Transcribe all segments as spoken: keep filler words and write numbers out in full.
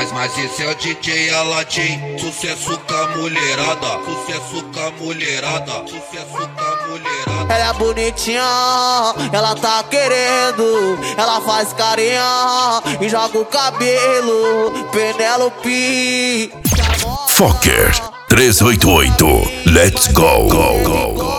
Mas, mas esse é o D J Aladim, sucesso com a mulherada, sucesso com a mulherada, sucesso com a mulherada. Ela é bonitinha, ela tá querendo, ela faz carinha e joga o cabelo. Penélope Fokker trezentos e oitenta e oito, let's go, go, go, go.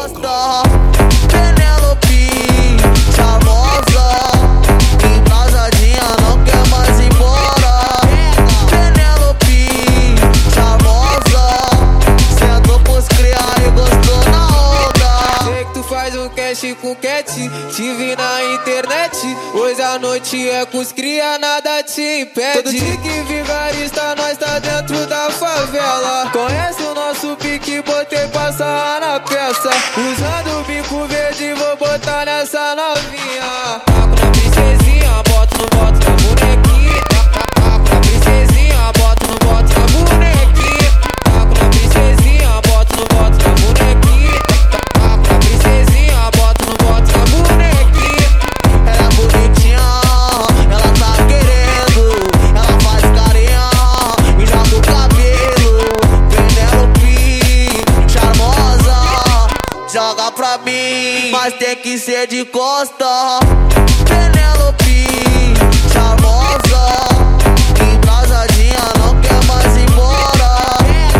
Penélope, charmosa, embrasadinha, não quer mais ir embora. Penélope, charmosa, sentou pros criar e gostou na onda. Sei que tu faz um cash com cat, te vi na internet. Hoje a noite é com os cria, nada te impede. Todo dia que vigarista, nós tá dentro da favela. Conhece o nosso pique, botei pra sarrar na peça. Usando o bico verde, vou botar nessa novinha. Taco na princesinha, boto no boto na bonequinha. Taco na princesinha, boto no boto na bonequinha. Taco na princesinha, boto no boto na bonequinha. Taco na princesinha, boto no boto na bonequinha. Ela é bonitinha, ela tá querendo, ela faz carinha e joga o cabelo. Penélope, charmosa, joga pra mim, mas tem que ser de costa. Penélope, charmosa, embrasadinha, não quer mais ir embora.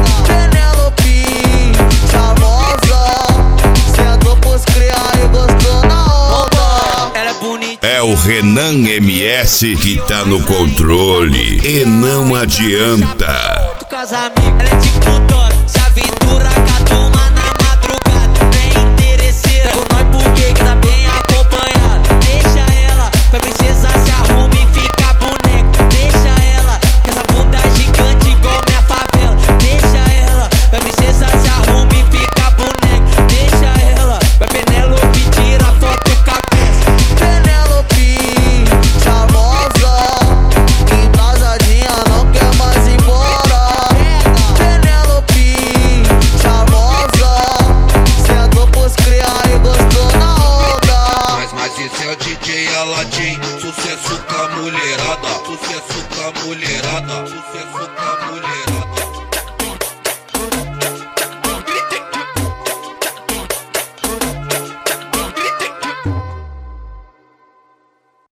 Penélope, charmosa, sentou pros criar e gostou na onda. Ela é bonita. É o Renan M S que tá no controle e não adianta. Casamento, ela é tipo Dora, se aventura com a turma na madrugada. Bem interesseira, com nós porque que tá bem acompanhada. Deixa ela, pra princesa se arruma e fica boneca. Deixa ela, com essa bunda gigante igual minha favela. Deixa ela, pra princesa se arruma e fica boneca. Deixa ela, pra Penélope tira foto com a peça. Penélope, charmosa, embrasadinha, não quer mais ir embora. Penélope, charmosa, sentou pros criar e gostou na onda. Mas, mas esse é o D J Aladim, sucesso com a mulherada, sucesso com a mulherada, sucesso com a mulherada.